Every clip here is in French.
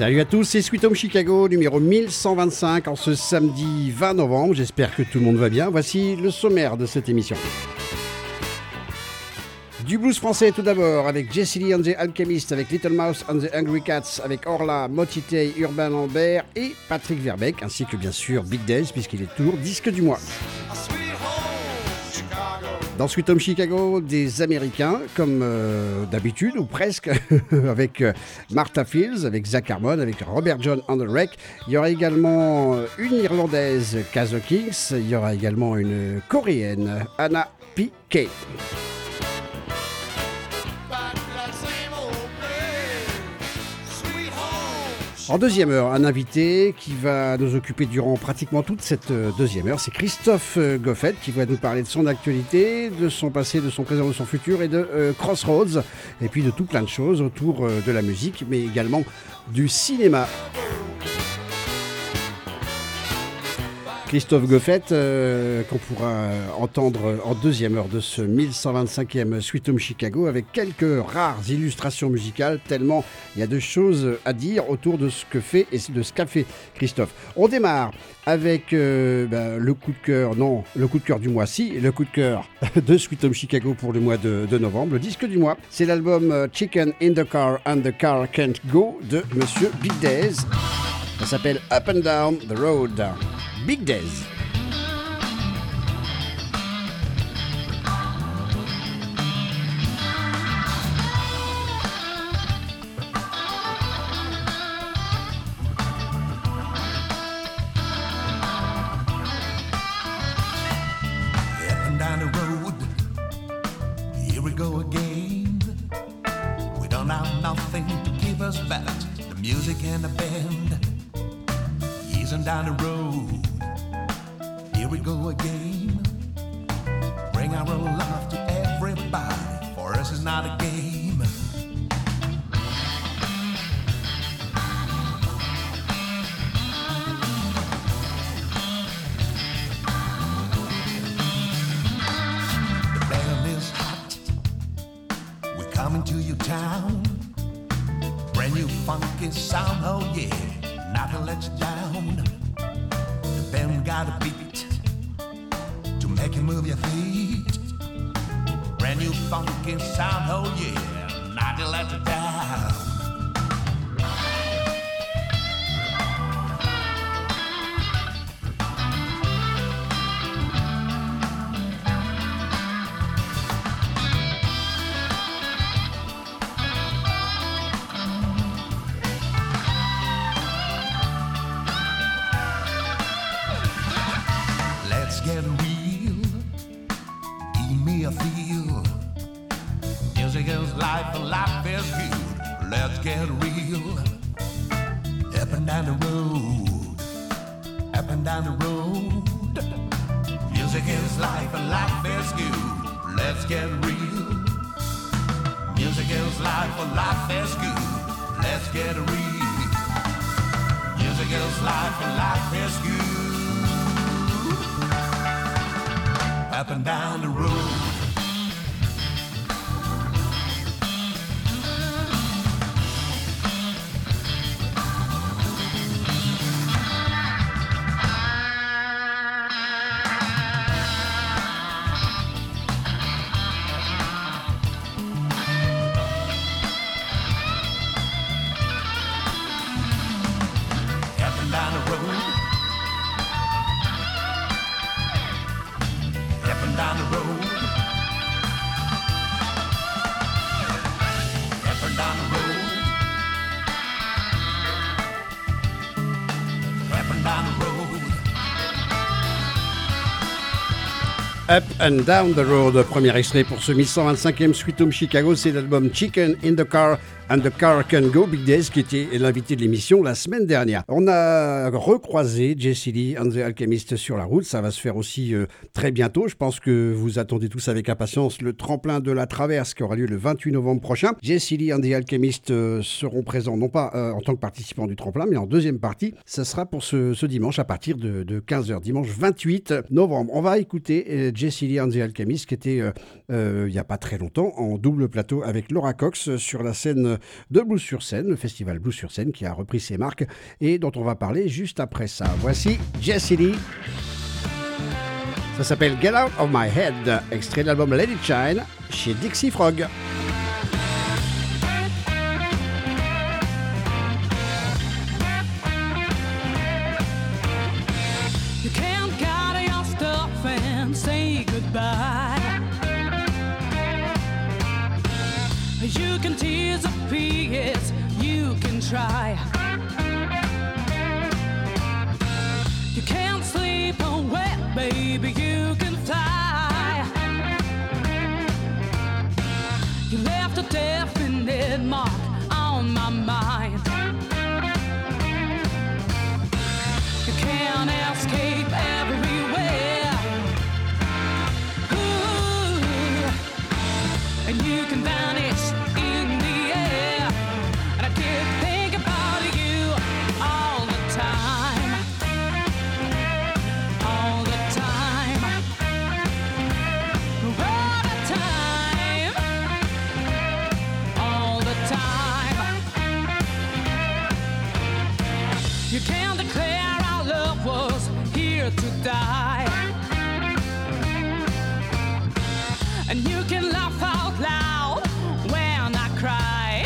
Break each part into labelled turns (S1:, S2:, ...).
S1: Salut à tous, c'est Sweet Home Chicago, numéro 1125 en ce samedi 20 novembre. J'espère que tout le monde va bien. Voici le sommaire de cette émission. Du blues français tout d'abord, avec Jesse Lee and the Alchemist, avec Little Mouse and the Angry Cats, avec Orla, Motite, Urbain Lambert et Patrick Verbeek, ainsi que bien sûr Big Dez, puisqu'il est toujours disque du mois. Dans Sweet Home Chicago, des Américains, comme d'habitude, ou presque, avec Martha Fields, avec Zach Harmon, avec Robert John on the Wreck. Il y aura également une Irlandaise, Kazo Kings. Il y aura également une Coréenne, Anna P.K. En deuxième heure, un invité qui va nous occuper durant pratiquement toute cette deuxième heure, c'est Christophe Goffet qui va nous parler de son actualité, de son passé, de son présent, de son futur et de Crossroads, et puis de tout plein de choses autour de la musique, mais également du cinéma. Christophe Goffet, qu'on pourra entendre en deuxième heure de ce 1125e Sweet Home Chicago, avec quelques rares illustrations musicales, tellement il y a de choses à dire autour de ce que fait et de ce qu'a fait Christophe. On démarre avec le coup de cœur, non, le coup de cœur du mois, si, le coup de cœur de Sweet Home Chicago pour le mois de novembre. Le disque du mois, c'est l'album Chicken in the Car and the Car Can't Go de Monsieur Big Dez. Ça s'appelle Up and Down the Road. Big Dez.
S2: Down the road, here we go again. Bring our own love to everybody. For us, it's not a game. The band is hot. We're coming to your town. Brand new funky sound, oh yeah. Not to let you down. The band got a beat to make you move your feet. Brand new funky sound, oh yeah, not to let you down. Get real, give me a feel. Music is life and life is good. Let's get real. Up and down the road, up and down the road. Music is life and life is good. Let's get real. Music is life and life is good. Let's get real. Music is life and life is good. Up and down the road.
S1: Up and Down the Road, premier extrait pour ce 1125e Sweet Home Chicago, c'est l'album Chicken in the Car and the Car Can Go, Big Dez, qui était l'invité de l'émission la semaine dernière. On a recroisé Jesse Lee and the Alchemist sur la route, ça va se faire aussi très bientôt. Je pense que vous attendez tous avec impatience le tremplin de la Traverse qui aura lieu le 28 novembre prochain. Jesse Lee and the Alchemist seront présents non pas en tant que participants du tremplin, mais en deuxième partie. Ça sera pour ce dimanche à partir de 15h, dimanche 28 novembre. On va écouter Jesse Lee and the Alchemists, qui était il n'y a pas très longtemps en double plateau avec Laura Cox sur la scène de Blues sur scène, le festival Blues sur scène qui a repris ses marques et dont on va parler juste après ça. Voici Jesse Lee. Ça s'appelle Get Out of My Head, extrait de l'album Let It Shine chez Dixie Frog.
S3: You can tease a piece, you can try. You can't sleep away, baby, you can fly. You left a definite mark on my mind. You can't escape everywhere. Ooh, and you can vanish in the air. And I keep thinking about you all the time. All the time. All the time. All the time. You can't declare our love was here to die. And you can laugh out loud when I cry.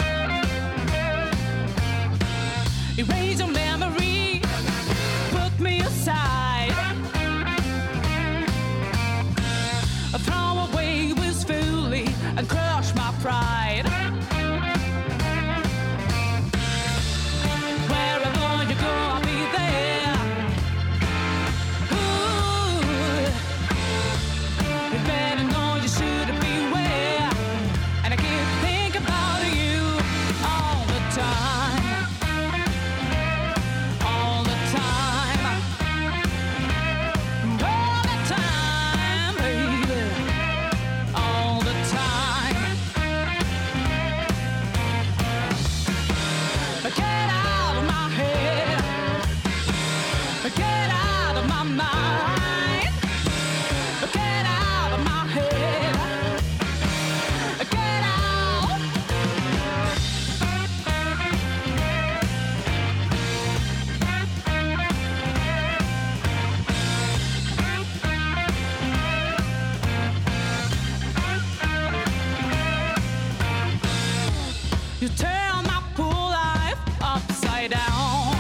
S3: Erase your memory, put me aside. Throw away wistfully and crush my pride. Wherever you go, I'll be there. Ooh, you better know you should beware. And I keep thinking about you all the time. All the time. All the time, baby. All the time. Get out of my head. Get out of my mind. Get out of my head. Get out. You turn my poor life upside down.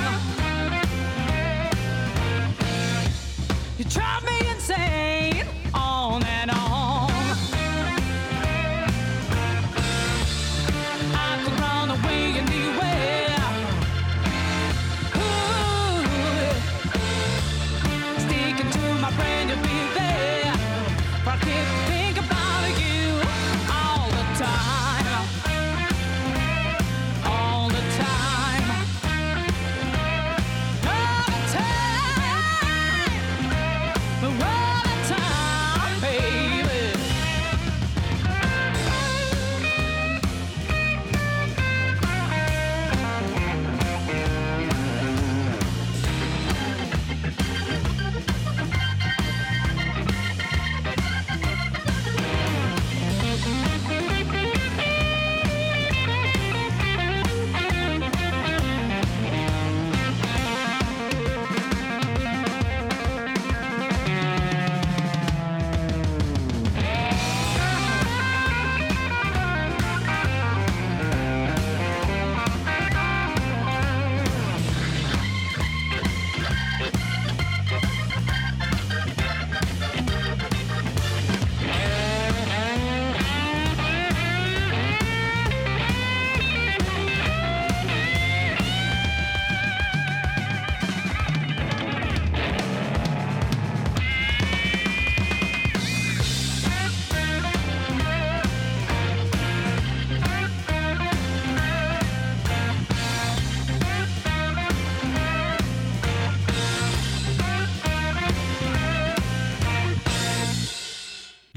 S3: You drive me insane, on and on. I could run away anywhere. Ooh, sticking to my brain, you'll be there. But I keep thinking about you all the time. All the time. All the time.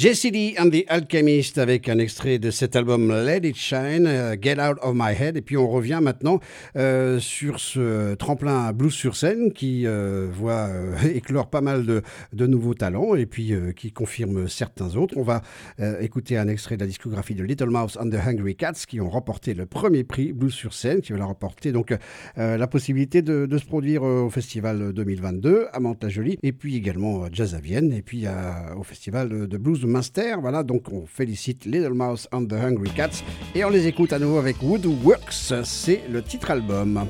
S1: Jesse Lee and the Alchemist avec un extrait de cet album Let It Shine, Get Out of My Head. Et puis on revient maintenant sur ce tremplin blues sur scène qui voit éclore pas mal de nouveaux talents et puis qui confirme certains autres. On va écouter un extrait de la discographie de Little Mouse and the Hungry Cats qui ont remporté le premier prix blues sur scène, qui va remporter donc la possibilité de se produire au festival 2022 à Mantes-la-Jolie et puis également Jazz à Vienne et puis au festival de blues de Münster. Voilà, donc on félicite Little Mouse and the Hungry Cats et on les écoute à nouveau avec Woodworks, c'est le titre album.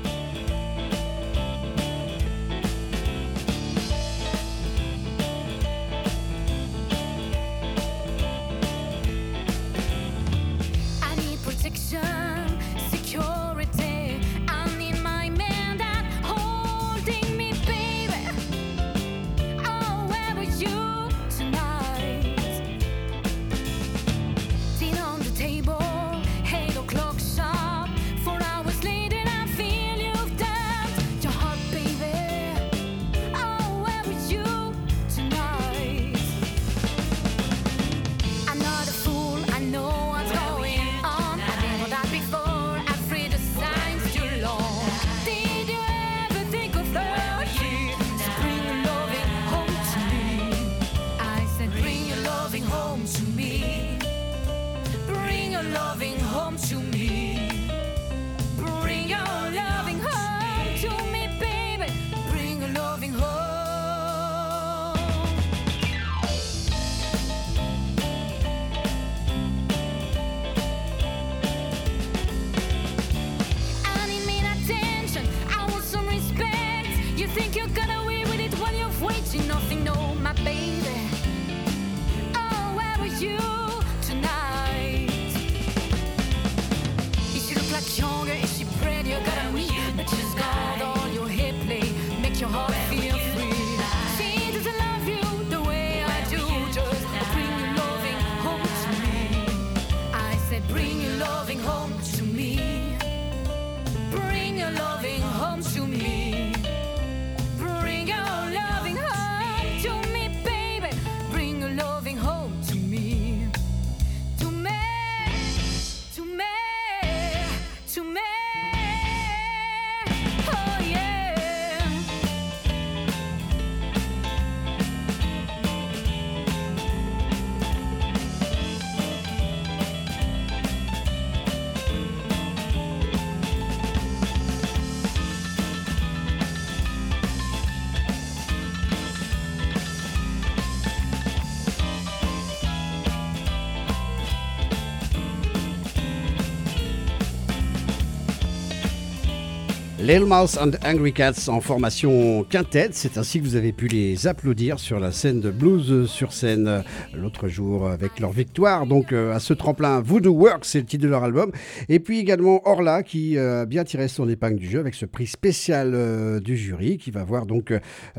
S1: Little Mouse and Angry Cats en formation quintette, c'est ainsi que vous avez pu les applaudir sur la scène de blues sur scène l'autre jour avec leur victoire. Donc à ce tremplin, Voodoo Works, c'est le titre de leur album. Et puis également Orla qui a bien tiré son épingle du jeu avec ce prix spécial du jury qui va voir donc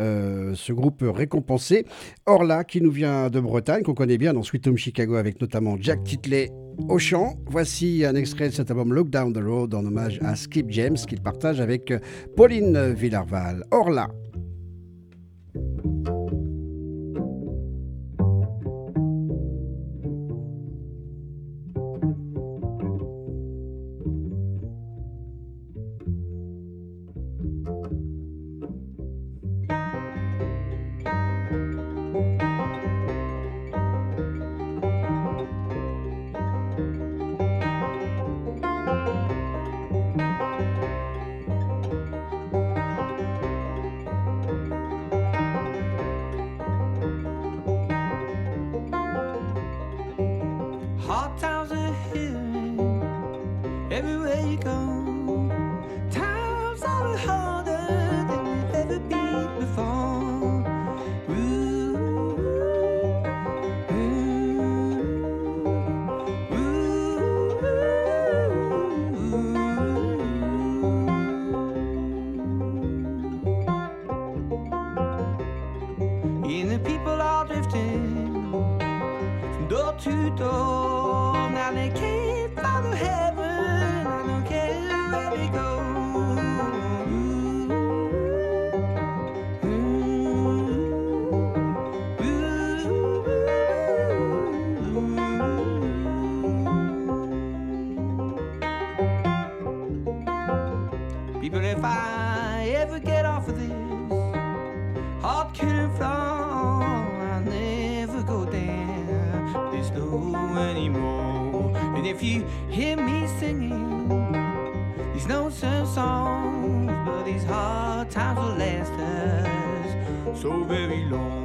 S1: ce groupe récompensé. Orla qui nous vient de Bretagne, qu'on connaît bien dans Sweet Home Chicago avec notamment Jack Titley au chant. Voici un extrait de cet album Look Down the Road en hommage à Skip James qu'il partage avec Pauline Villarval. Orla.
S4: Hard times ahead, everywhere you go. Times are harder than they've ever been before. Ooh, ooh, ooh. And the people are drifting from door to door. Now they can't follow heaven. I don't care where they go. Ooh, ooh, ooh, ooh. if you hear me singing these no-serve songs, but these hard times will last us so very long.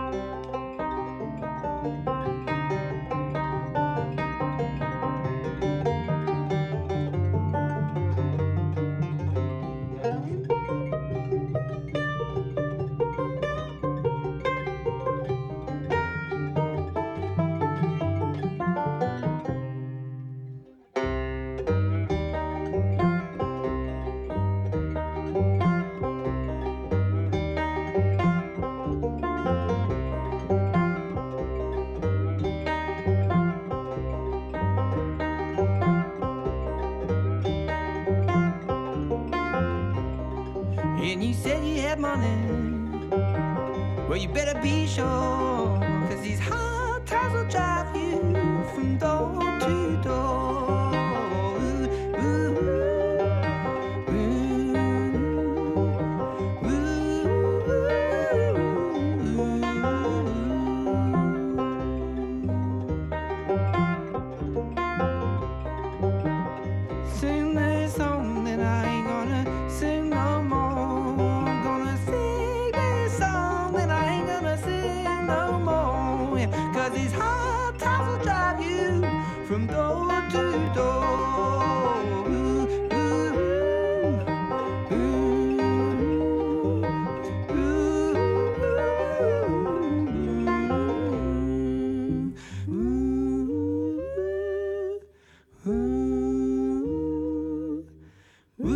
S4: And you said you had money, well you better be sure, 'cause these hard times will drive you from door to door. Ooh, ooh, ooh, ooh. Sing this song that I ain't gonna sing no more. These hard times will drive you from door to door. Ooh, ooh, ooh, ooh, ooh,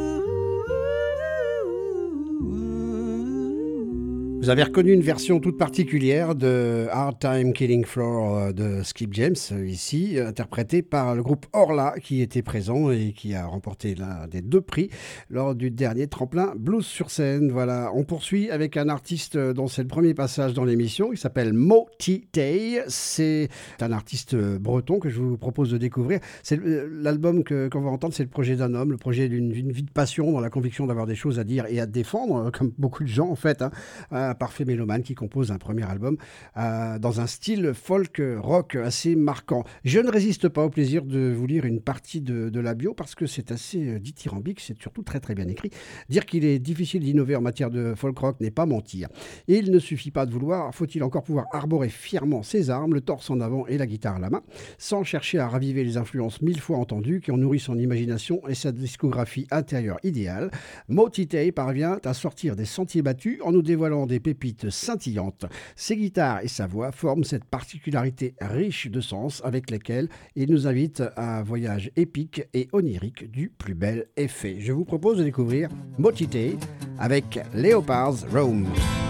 S1: Vous avez reconnu une version toute particulière de Hard Time Killing Floor de Skip James, ici, interprétée par le groupe Orla, qui était présent et qui a remporté l'un des 2 prix lors du dernier tremplin Blues sur scène. Voilà, on poursuit avec un artiste dont c'est le premier passage dans l'émission. Il s'appelle Moti Tay. C'est un artiste breton que je vous propose de découvrir. C'est l'album qu'on va entendre, c'est le projet d'un homme, le projet d'une vie de passion, dans la conviction d'avoir des choses à dire et à défendre, comme beaucoup de gens en fait, un parfait mélomane qui compose un premier album dans un style folk rock assez marquant. Je ne résiste pas au plaisir de vous lire une partie de la bio parce que c'est assez dithyrambique, c'est surtout très très bien écrit. Dire qu'il est difficile d'innover en matière de folk rock n'est pas mentir. Et il ne suffit pas de vouloir, faut-il encore pouvoir arborer fièrement ses armes, le torse en avant et la guitare à la main, sans chercher à raviver les influences 1000 fois entendues qui ont nourri son imagination et sa discographie intérieure idéale. Moti Tay parvient à sortir des sentiers battus en nous dévoilant des pépites scintillantes. Ses guitares et sa voix forment cette particularité riche de sens avec lesquelles il nous invite à un voyage épique et onirique du plus bel effet. Je vous propose de découvrir Moti Tay avec Leopards Roam.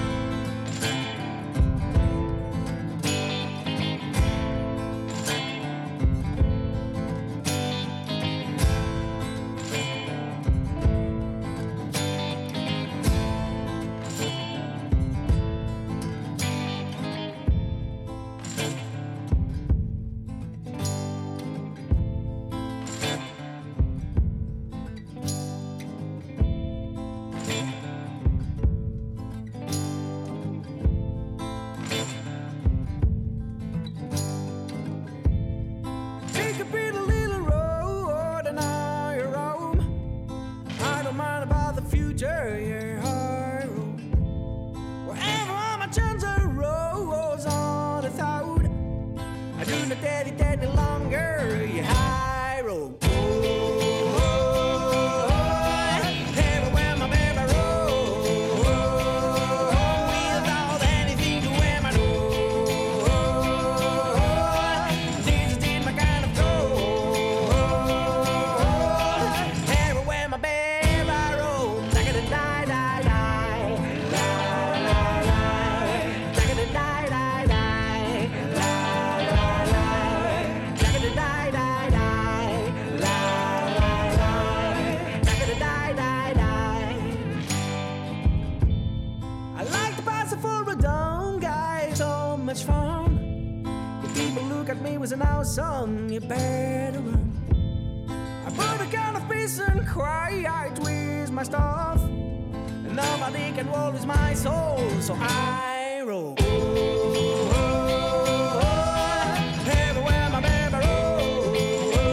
S4: Son, you better run. I put a gun of peace and cry, I twist my stuff, and nobody can lose my soul, so I roll. Everywhere my baby rolls.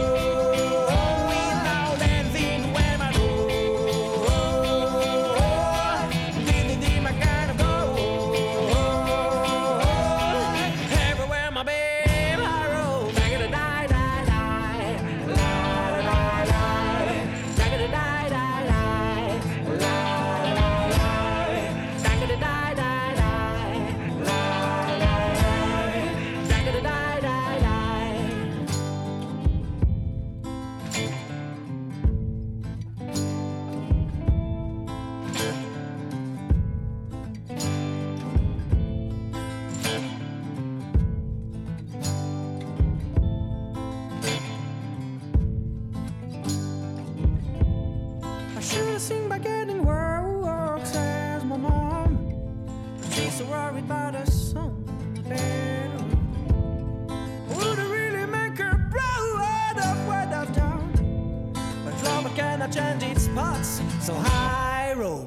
S4: so worried about her son. Would it really make her proud of word of town? But drama cannot change its spots, so high road.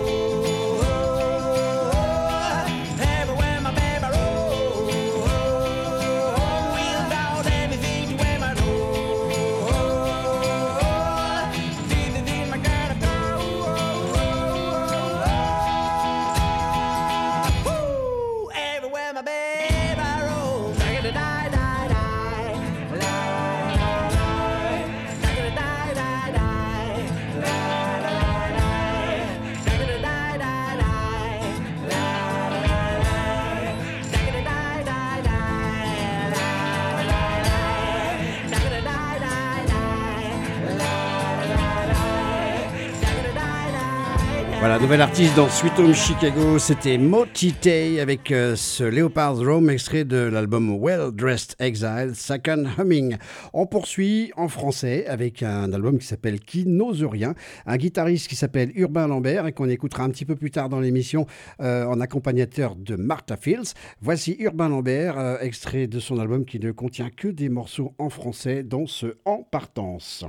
S1: Voilà, nouvel artiste dans Sweet Home Chicago, c'était Motite avec ce Leopard's Rome, extrait de l'album Well Dressed Exile, Second Humming. On poursuit en français avec un album qui s'appelle Qui n'ose rien, un guitariste qui s'appelle Urbain Lambert et qu'on écoutera un petit peu plus tard dans l'émission en accompagnateur de Martha Fields. Voici Urbain Lambert, extrait de son album qui ne contient que des morceaux en français, dont ce En partance.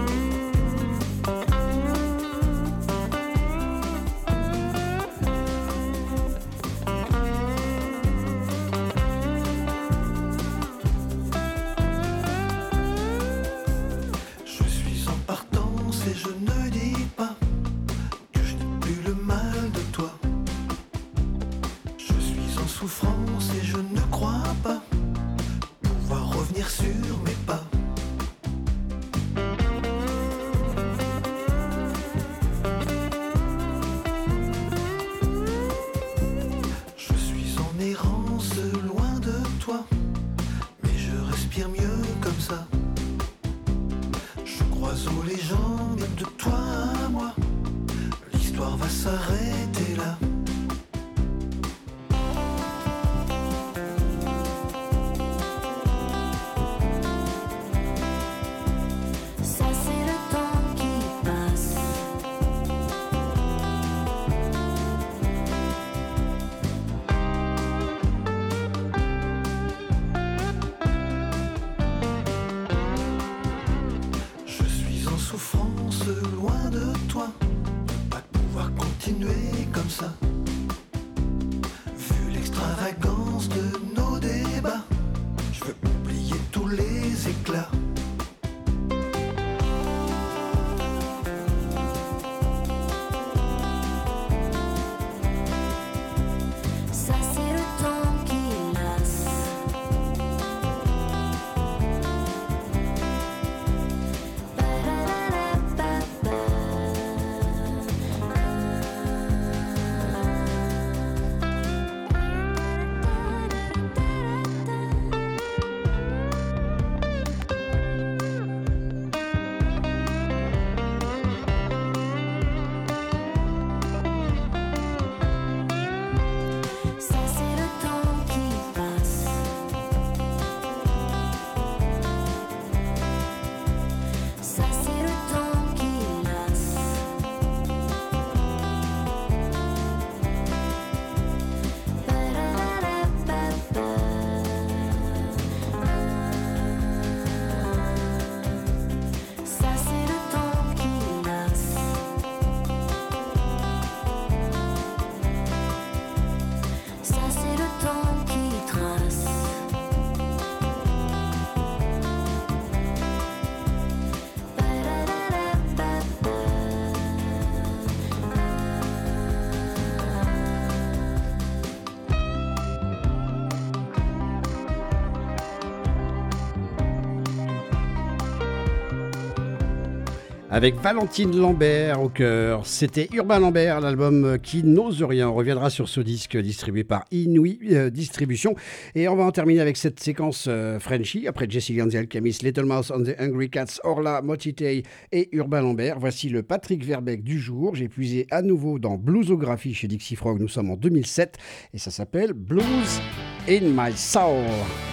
S1: Avec Valentine Lambert au cœur. C'était Urbain Lambert, l'album Qui n'ose rien. On reviendra sur ce disque distribué par Inouï Distribution. Et on va en terminer avec cette séquence Frenchy. Après Jesse Gans et Alchemist, Little Mouse on the Hungry Cats, Orla, Motite et Urbain Lambert. Voici le Patrick Verbeek du jour. J'ai puisé à nouveau dans Bluesographie chez Dixie Frog. Nous sommes en 2007 et ça s'appelle Blues in My Soul.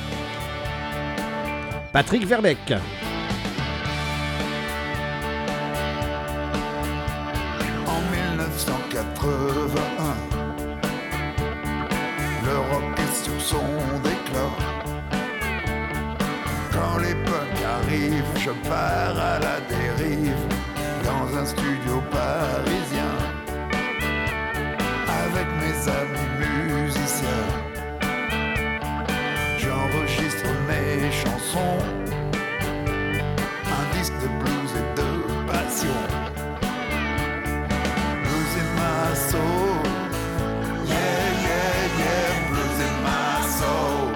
S1: Patrick Verbeek.
S5: chanson d'éclat. Quand les punks arrivent, je pars à la dérive dans un studio parisien avec mes amis musiciens. J'enregistre mes chansons, un disque de blues et de passion. Blues et ma soul, yeah, yeah, yeah, blues et ma soul.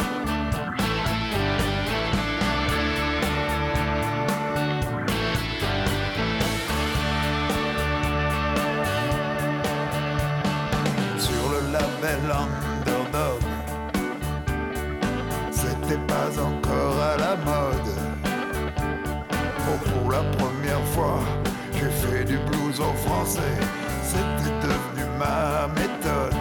S5: Sur le label Underdog, c'était pas encore à la mode. Oh, pour la première fois, j'ai fait du blues en français. C'était devenu ma méthode,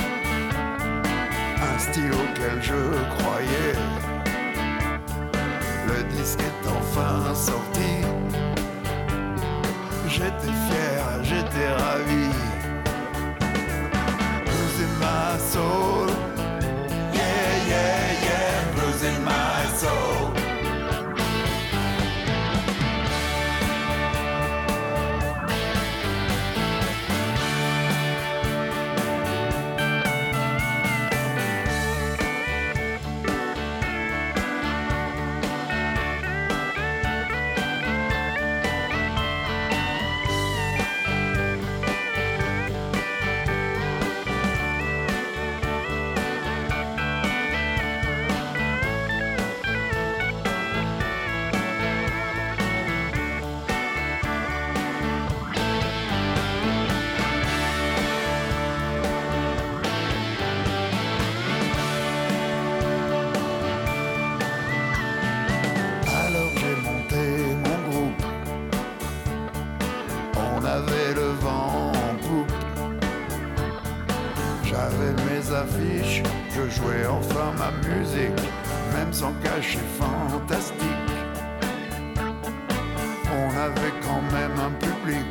S5: un style auquel je croyais. Le disque est enfin sorti. J'étais fier, j'étais ravi. Blues in my soul, yeah, yeah, yeah, blues in my soul. Alors j'ai monté mon groupe, on avait le vent en poupe. J'avais mes affiches, je jouais enfin ma musique, même sans cachet fantastique. On avait quand même un public,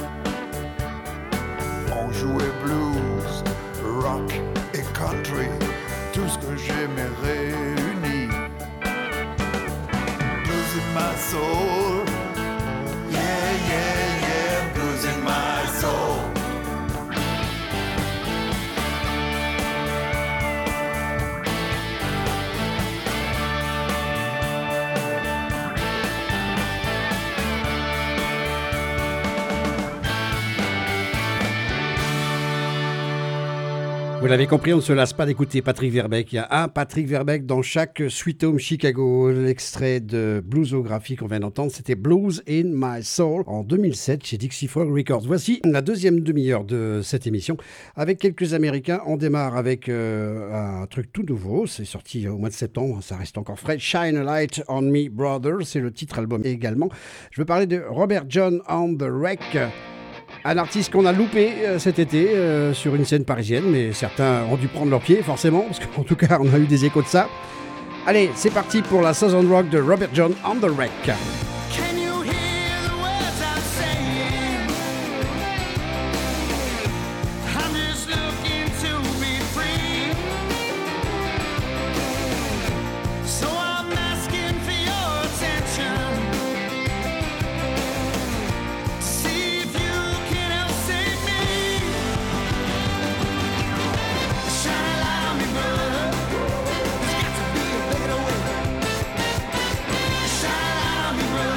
S5: on jouait blues, rock et country, tout ce que j'aimais réuni. Blues in my soul, yeah, yeah, yeah, blues in my soul.
S1: Vous l'avez compris, on ne se lasse pas d'écouter Patrick Verbeek. Il y a un Patrick Verbeek dans chaque Sweet Home Chicago. L'extrait de Bluesographie qu'on vient d'entendre, c'était Blues in My Soul en 2007 chez Dixie Frog Records. Voici la deuxième demi-heure de cette émission avec quelques Américains. On démarre avec un truc tout nouveau. C'est sorti au mois de septembre, ça reste encore frais. Shine a Light on Me, Brother, c'est le titre album également. Je veux parler de Robert John on the Wreck. Un artiste qu'on a loupé cet été sur une scène parisienne, mais certains ont dû prendre leur pied, forcément, parce qu'en tout cas, on a eu des échos de ça. Allez, c'est parti pour la Southern Rock de Robert John on the Wreck.
S3: Can you hear the words I'm saying? I'm just looking to be free. So I'm asking for your attention. See if you can help save me. Shine a light on me, brother. There's got to be a better way. Shine a light on me, brother.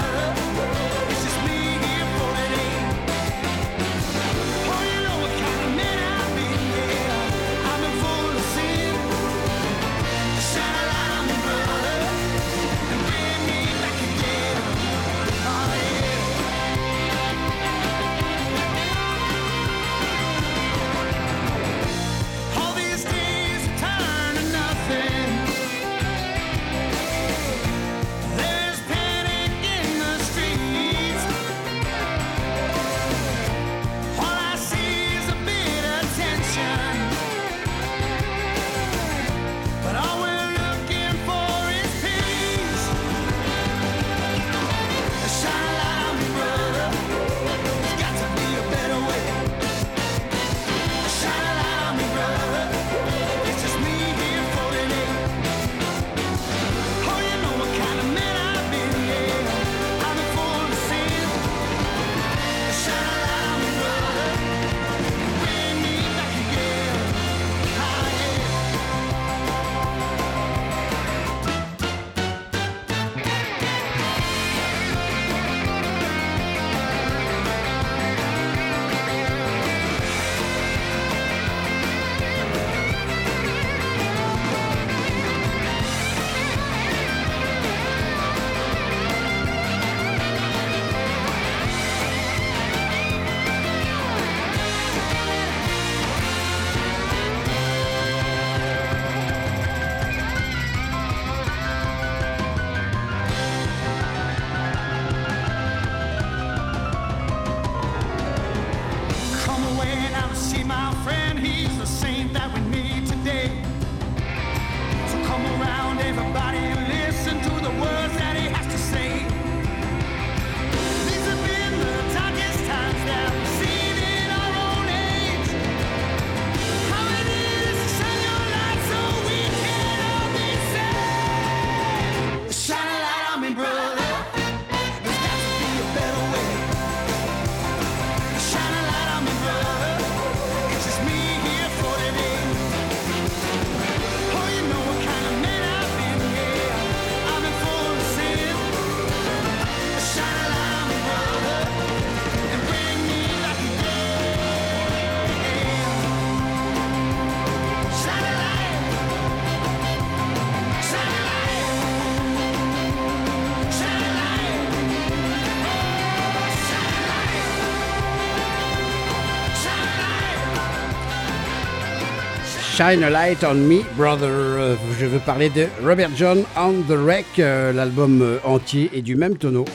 S1: Shine a Light on Me, Brother. Je veux parler de Robert John on the Wreck. L'album entier est du même tonneau.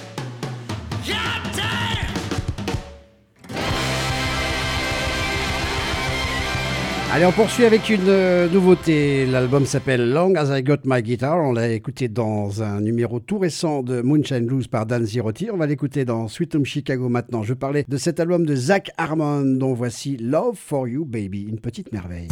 S1: Allez, on poursuit avec une nouveauté. L'album s'appelle Long As I Got My Guitar. On l'a écouté dans un numéro tout récent de Moonshine Blues par Dan Zirotti. On va l'écouter dans Sweet Home Chicago maintenant. Je parlais de cet album de Zach Harmon dont voici Love for You Baby, une petite merveille.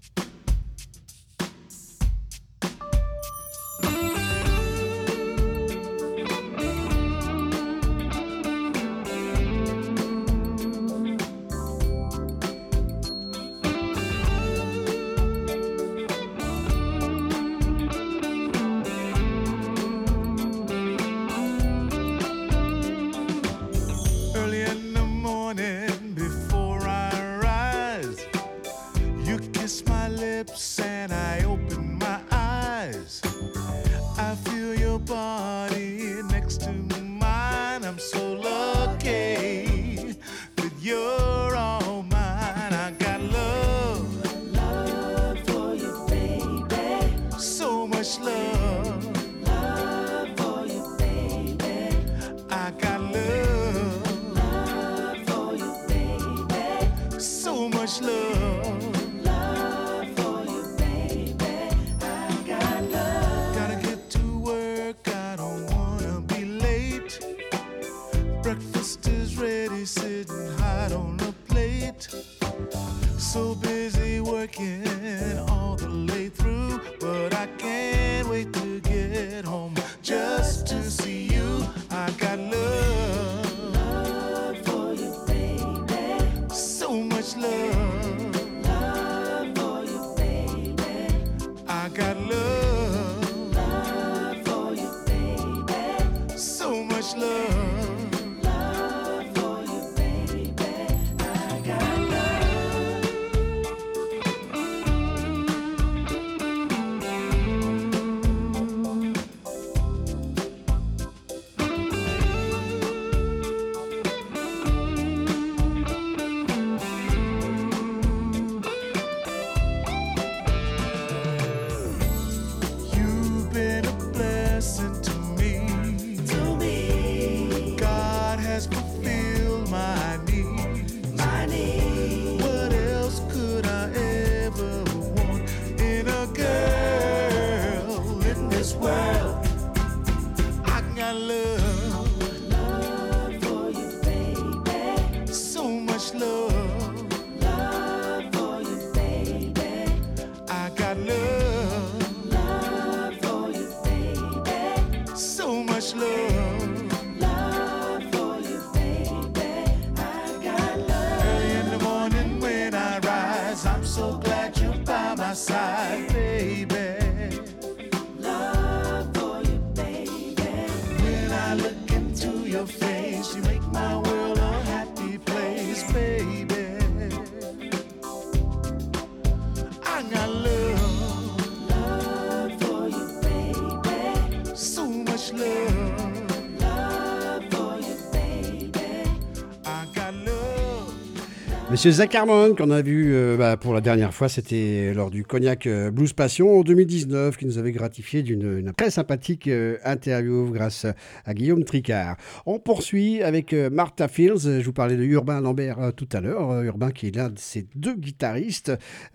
S1: Monsieur Zach Harmon, qu'on a vu pour la dernière fois, c'était lors du Cognac Blues Passion en 2019, qui nous avait gratifié d'une très sympathique interview grâce à Guillaume Tricard. On poursuit avec Martha Fields. Je vous parlais de Urbain Lambert tout à l'heure. Urbain qui est l'un de ses deux guitaristes.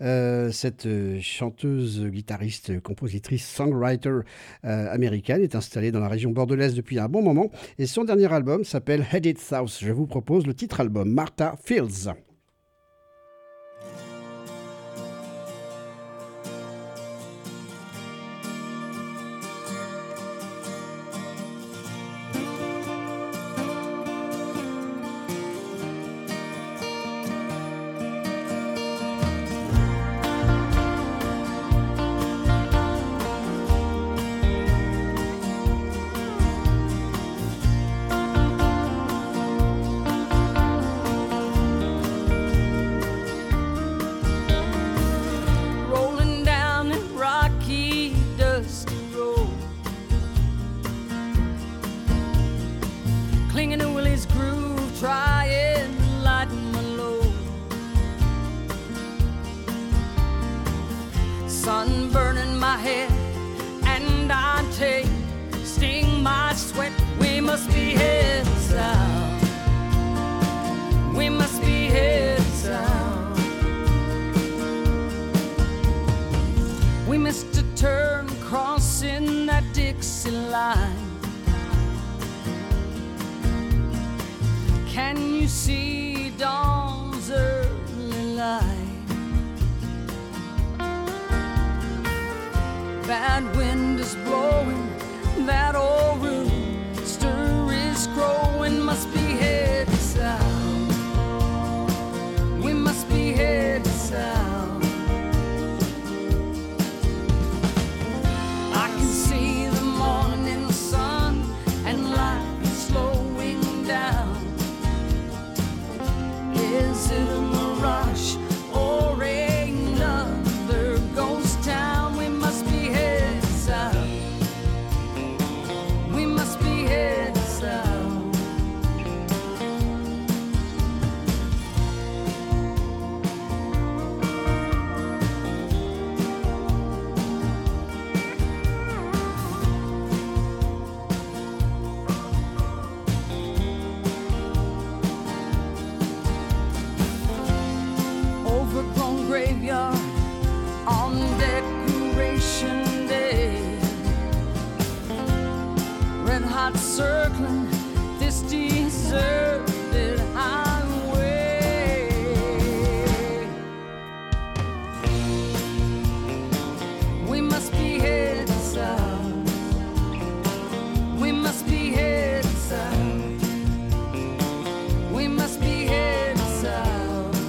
S1: Cette chanteuse, guitariste, compositrice, songwriter américaine est installée dans la région bordelaise depuis un bon moment. Et son dernier album s'appelle Headed South. Je vous propose le titre album Martha Fields.
S3: sun burning my head, and I take, sting my sweat. We must be headed south. We must be headed south. We missed a turn crossing that Dixie line. Can you see dawn's early light? Bad wind is blowing, that old rooster is crowing. Must be headed south. We must be headed south. I can see the morning sun and life is slowing down. Is it a mirage or another ghost town? We must be headed south. We must be headed south. Overgrown graveyard on Decoration Day. Red hot circling this deserted highway. We must be headed south. We must be headed south. We must be headed south.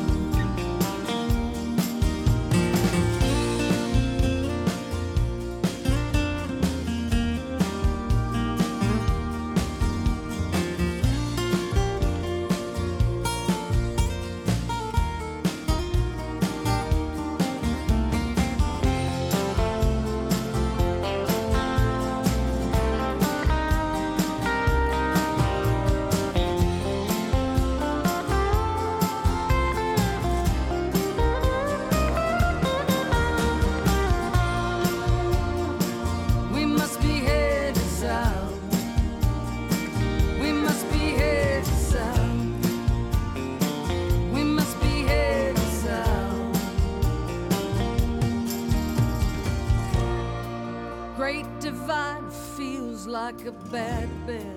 S3: We must be headed south. We must be headed south. We must be headed south. Great divide feels like a bad bed.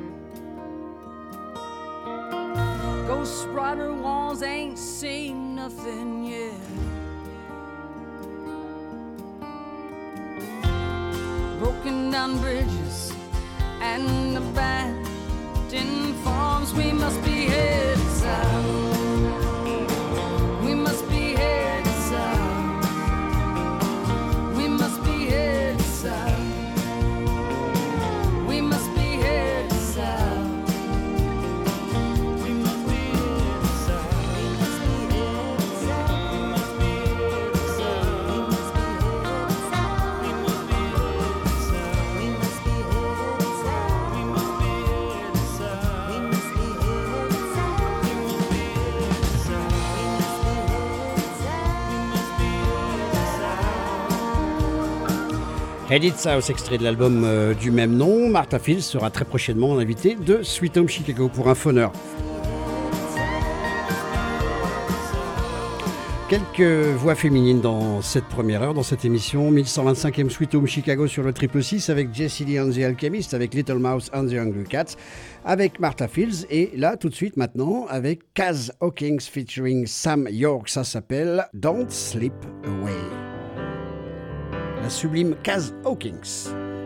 S3: Ghost rider walls ain't seen nothing yet. Broken down bridges and abandoned farms. We must be headed south. We must be headed south. We must be headed south. We must be headed south. We must be headed south. We must be headed south. We must be headed south. We must be headed south. We must be headed south. We must be headed south. We must be headed south. We must be headed south. We must be headed south.
S1: Headed South, extrait de l'album du même nom. Martha Fields sera très prochainement l'invitée de Sweet Home Chicago pour un phoner. Quelques voix féminines dans cette première heure, dans cette émission. 1125e Sweet Home Chicago sur le 666 avec Jessie Lee and the Alchemist, avec Little Mouse and the Hungry Cats, avec Martha Fields. Et là, tout de suite maintenant, avec Kaz Hawkins featuring Sam York. Ça s'appelle Don't Slip Away. La sublime Kaz Hawkins.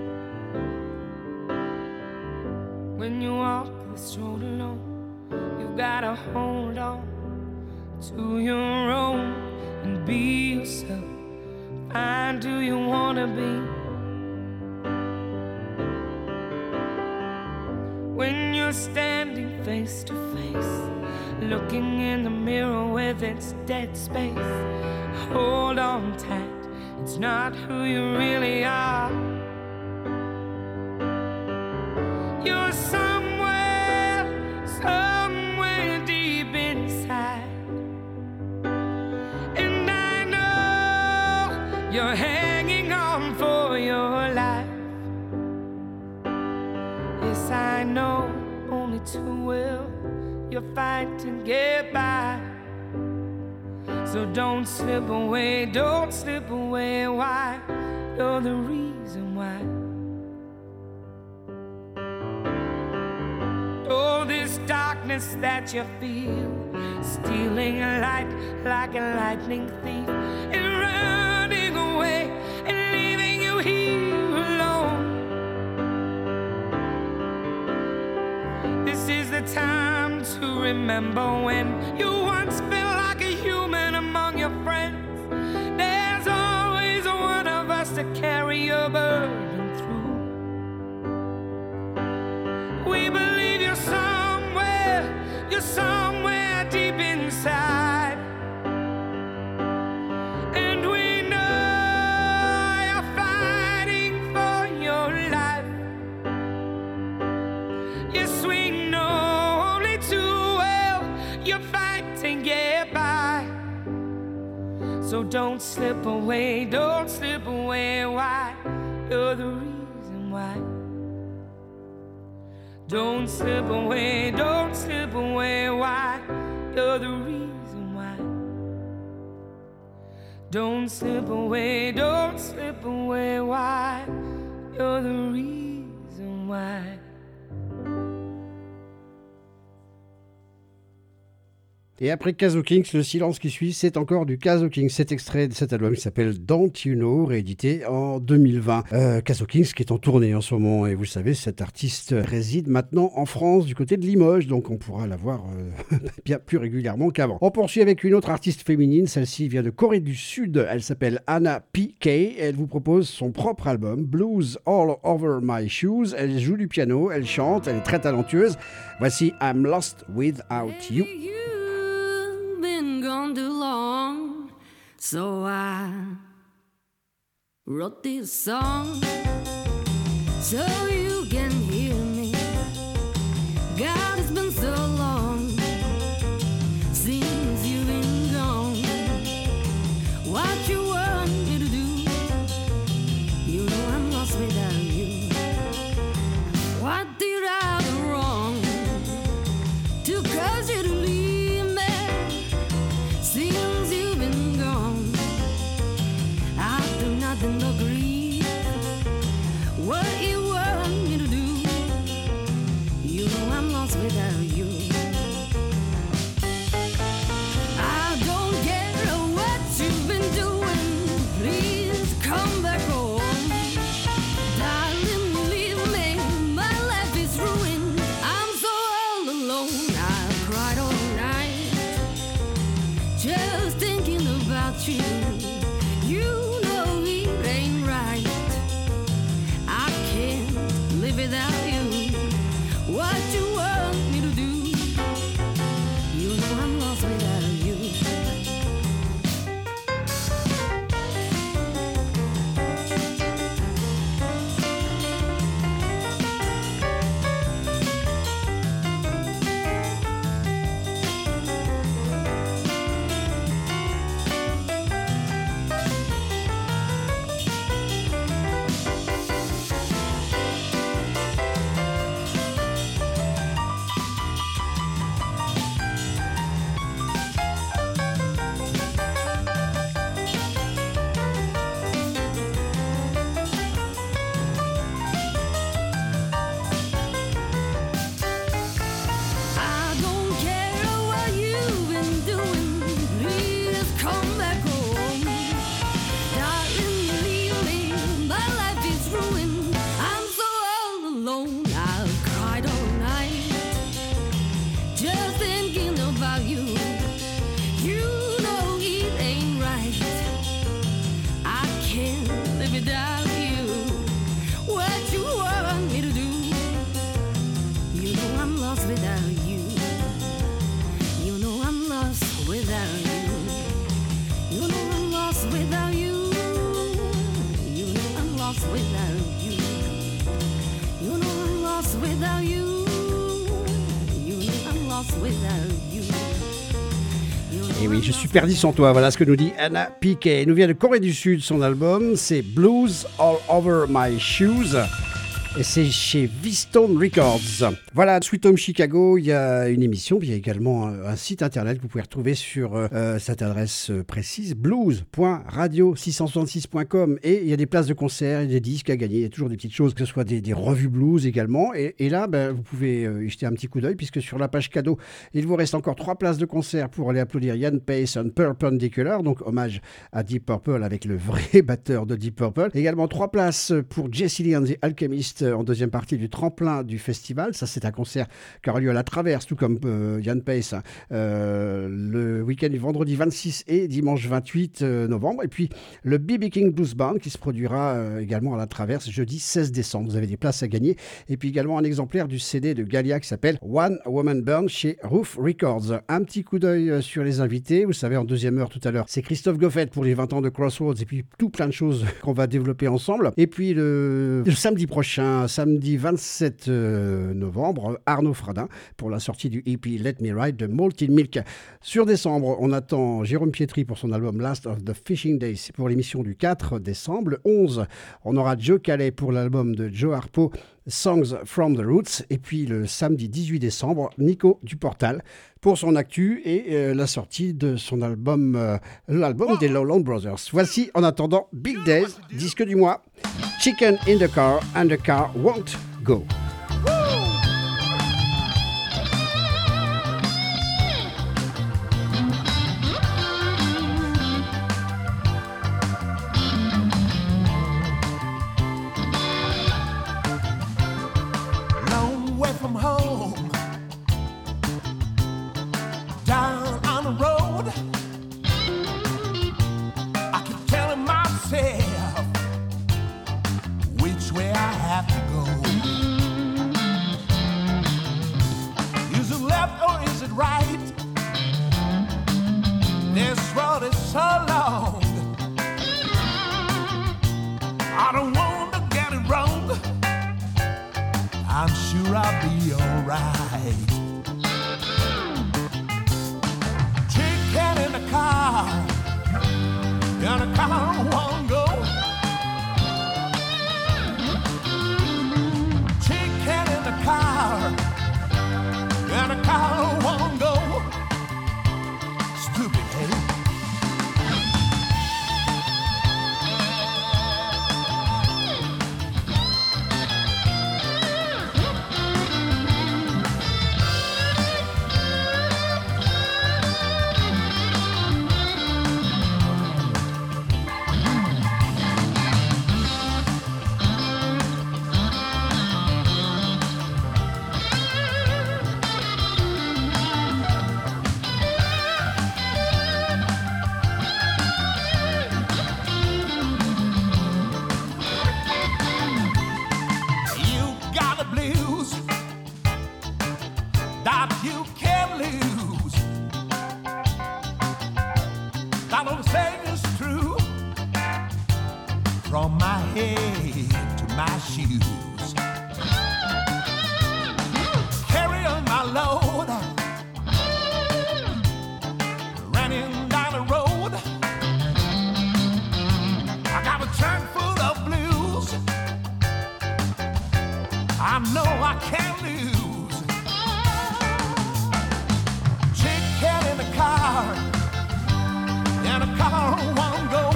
S6: When you walk this road alone, you've gotta hold on to your own and be yourself. Find who you wanna be. When you're standing face to face, looking in the mirror with its dead space, hold on tight, it's not who you really are. You're somewhere deep inside, and I know You're hanging on for your life. Yes, I know only too well you're fighting to get by. So don't slip away, don't slip away. Why? You're the reason why. Oh, this darkness that you feel, stealing a light like a lightning thief, and running away and leaving you here alone. This is the time to remember when you once felt like a human among your friends. There's always one of us to carry your burden through. We believe you're somewhere deep inside. And we know you're fighting for your life. Yes, we know only too well you're fighting to get by. So don't slip away, don't slip away. Why? You're the reason why. Don't slip away, don't slip away. Why? You're the reason why. Don't slip away, don't slip away. Why? You're the reason why.
S1: Et après Caso Kings, le silence qui suit, c'est encore du Caso Kings. Cet extrait de cet album qui s'appelle Don't You Know, réédité en 2020. Caso Kings qui est en tournée en ce moment. Et vous savez, cet artiste réside maintenant en France, du côté de Limoges. Donc on pourra la voir bien plus régulièrement qu'avant. On poursuit avec une autre artiste féminine. Celle-ci vient de Corée du Sud. Elle s'appelle Anna P.K. Elle vous propose son propre album, Blues All Over My Shoes. Elle joue du piano, elle chante, elle est très talentueuse. Voici I'm Lost Without You.
S3: You've been gone too long, so I wrote this song so you can hear me. God, it's been so long since you've been gone. What you want me to do? You know I'm lost without you. What did I do wrong to cause you to leave me? Since you've been gone, I do nothing but grieve. What you want me to do? You know I'm lost without you. I don't care what you've been doing. Please come back home. Darling, leave me. My life is ruined. I'm so all alone. I cried all night just thinking about you. You know it ain't right. I can't live without you. What you want me to do? You know I'm lost without you. I don't care what you've been doing. Please come back home. Darling, leave me. My life is ruined. I'm so all alone. I've cried all night just thinking about you. You know it ain't right. I can't live without you. What you want me to do? You know I'm lost without you. You know I'm lost without you. You know I'm lost without you. You know I'm lost without you. You know I'm lost without you. You know I'm lost without you. You know
S1: Et oui, je suis perdu sans toi, voilà ce que nous dit Anna Piquet. Elle nous vient de Corée du Sud, son album, c'est Blues All Over My Shoes. Et c'est chez V-Stone Records. Voilà, Sweet Home Chicago, il y a une émission, puis il y a également un site internet que vous pouvez retrouver sur cette adresse précise, blues.radio666.com. Et il y a des places de concert, il y a des disques à gagner, il y a toujours des petites choses, que ce soit des revues blues également. Et là, vous pouvez y jeter un petit coup d'œil, puisque sur la page cadeau, il vous reste encore 3 places de concert pour aller applaudir Ian Pace and Perpendicular, donc hommage à Deep Purple avec le vrai batteur de Deep Purple. Également 3 places pour Jesse Lee and the Alchemist en deuxième partie du tremplin du festival. Ça, c'est un concert qui aura lieu à la Traverse, tout comme Ian Pace, le week-end du vendredi 26 et dimanche 28 novembre. Et puis le B.B. King Blues Band qui se produira également à la Traverse jeudi 16 décembre. Vous avez des places à gagner. Et puis également un exemplaire du CD de Galia qui s'appelle One Woman Band chez Roof Records. Un petit coup d'œil sur les invités. Vous savez, en deuxième heure tout à l'heure, c'est Christophe Goffet pour les 20 ans de Crossroads et puis tout plein de choses qu'on va développer ensemble. Et puis le samedi prochain, samedi 27 novembre, Arnaud Fradin pour la sortie du EP Let Me Ride de Malted Milk. Sur décembre, on attend Jérôme Pietri pour son album Last of the Fishing Days pour l'émission du 4 décembre. Le 11, on aura Joe Calais pour l'album de Joe Harpo, Songs from the Roots. Et puis le samedi 18 décembre, Nico du Portal pour son actu et la sortie de son album, l'album des Lowland Brothers. Voici, en attendant, Big Days, disque du mois, Chicken in the Car and the Car Won't Go.
S2: Long way from home, down on the road. I keep telling myself which way I have to go. Is it left or is it right? This road is so long, I don't want to get it wrong. I'm sure I'll be alright. Chicken in the car, and the car won't go. Chicken in the car, and the car won't go. Stupid, hey? You got the blues that you can't lose. That old saying is true. From my head to my shoes, carry on my load, running down the road. I got a trunk full of blues. I know I can't lose. Chicken in the car, and the car won't go.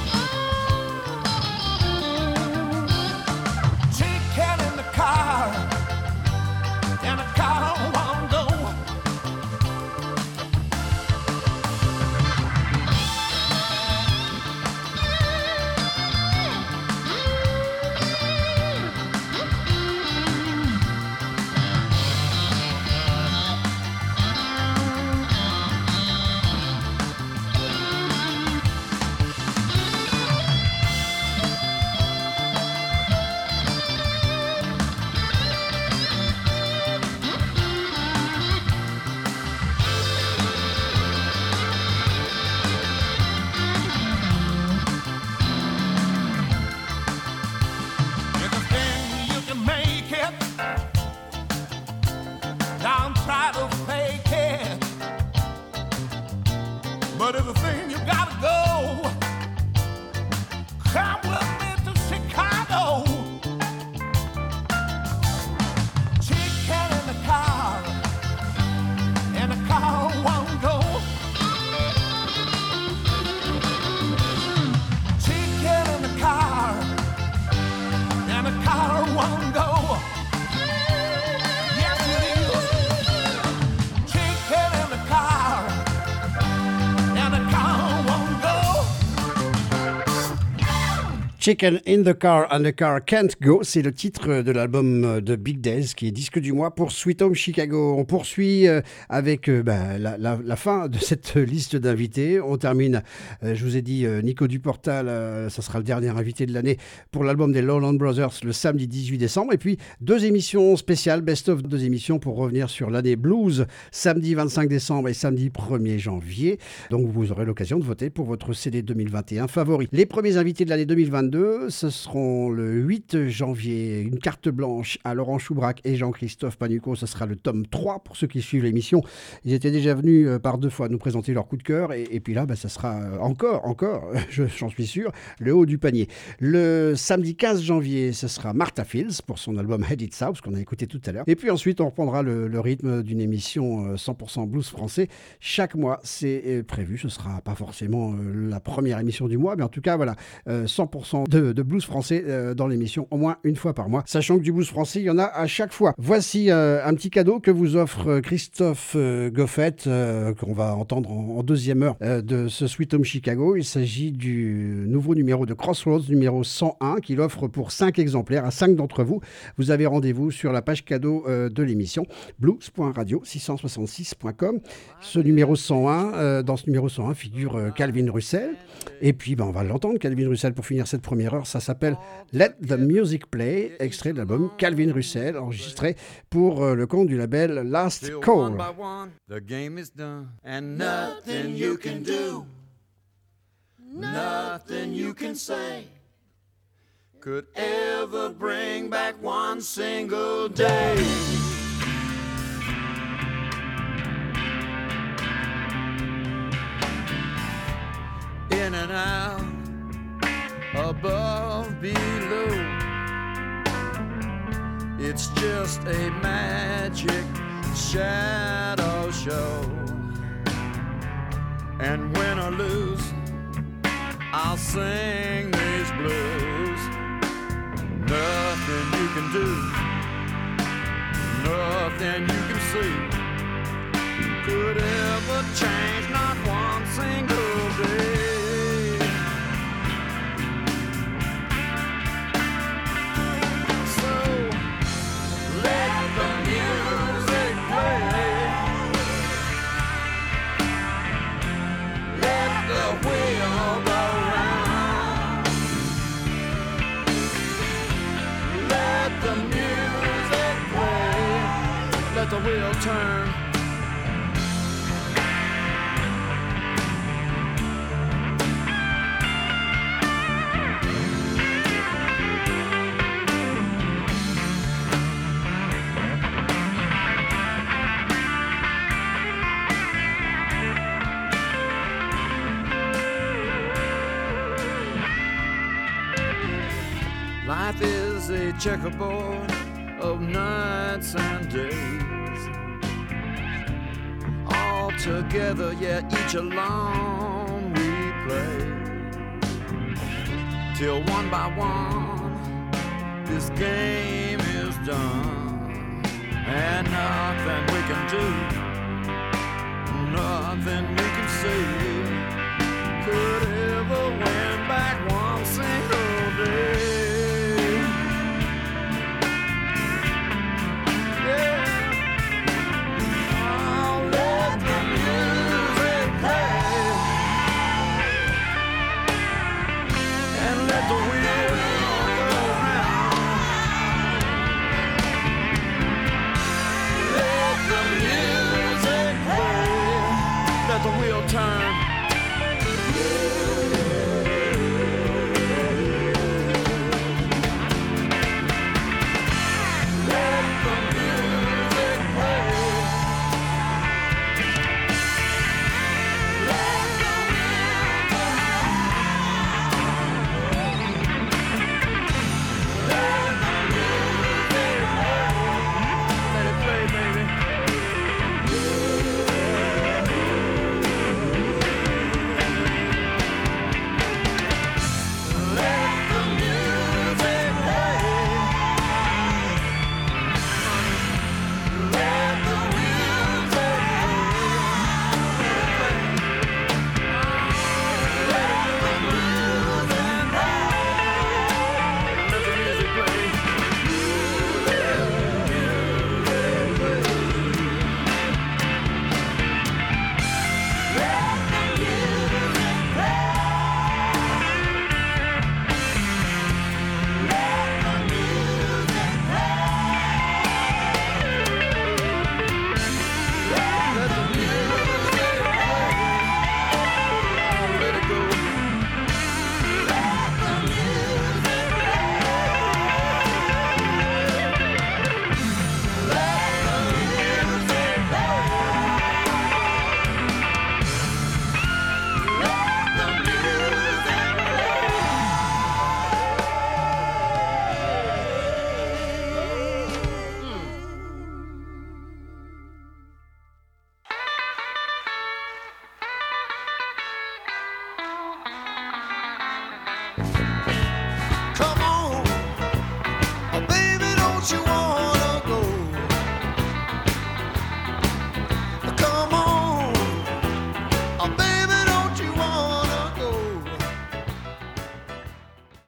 S2: Chicken in the car, and the car won't go.
S1: Chicken in the Car and the Car Can't Go, c'est le titre de l'album de Big Days qui est disque du mois pour Sweet Home Chicago. On poursuit avec la fin de cette liste d'invités. On termine, je vous ai dit, Nico Duportal, ça sera le dernier invité de l'année pour l'album des Lowland Brothers le samedi 18 décembre. Et puis 2 émissions spéciales, best-of 2 émissions pour revenir sur l'année blues, samedi 25 décembre et samedi 1er janvier. Donc vous aurez l'occasion de voter pour votre CD 2021 favori. Les premiers invités de l'année 2022, ce seront le 8 janvier, une carte blanche à Laurent Choubrac et Jean-Christophe Panucco. Ce sera le tome 3 pour ceux qui suivent l'émission. Ils étaient déjà venus par 2 fois nous présenter leur coup de cœur et puis là, ça sera encore, j'en suis sûr, le haut du panier. Le samedi 15 janvier, ce sera Martha Fields pour son album Headed South qu'on a écouté tout à l'heure. Et puis ensuite, on reprendra le rythme d'une émission 100% blues français. Chaque mois, c'est prévu. Ce sera pas forcément la première émission du mois, mais en tout cas, voilà, 100% de blues français dans l'émission, au moins une fois par mois. Sachant que du blues français, il y en a à chaque fois. Voici un petit cadeau que vous offre Christophe Goffett, qu'on va entendre en deuxième heure de ce Sweet Home Chicago. Il s'agit du nouveau numéro de Crossroads, numéro 101, qu'il offre pour 5 exemplaires à 5 d'entre vous. Vous avez rendez-vous sur la page cadeau de l'émission, blues.radio666.com. Ce numéro 101, dans ce numéro 101 figure Calvin Russell. Et puis, on va l'entendre, Calvin Russell, pour finir cette première heure. Ça s'appelle Let the Music Play, extrait de l'album Calvin Russell, enregistré pour le compte du label Last Call.
S7: The game is done, and nothing you can do, nothing you can say could ever bring back one single day. In and out, above, below, it's just a magic shadow show. And when I lose, I'll sing these blues. Nothing you can do, nothing you can see could ever change, not one single day. The wheel turn. Life is a checkerboard of nights and days, all together, yet each alone we play, till one by one this game is done, and nothing we can do, nothing we can say could help